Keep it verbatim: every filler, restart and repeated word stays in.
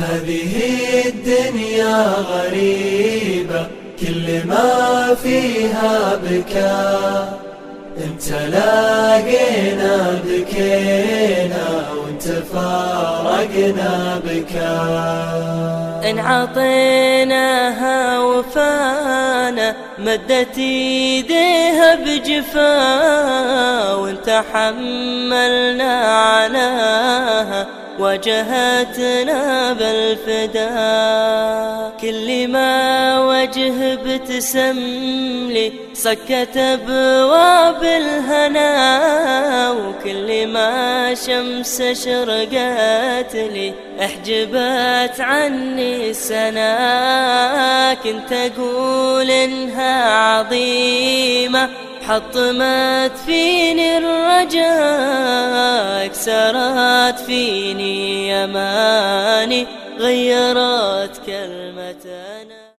هذه الدنيا غريبة كل ما فيها بكاء، انت لاقينا بكينا وانت فارقنا بكاء. إن عطيناها وفانا مدت ايديها بجفا، وإن تحملنا عناها واجهتنا بالفداء. كل ما وجه ابتسم لي سكت ابواب الهنا، وكل ما شمس شرقت لي احجبت عني السنا. كنت اقول انها عظيمة حطمت فيني الرجاء، كسرت فيني أماني غيرت كلمة أنا.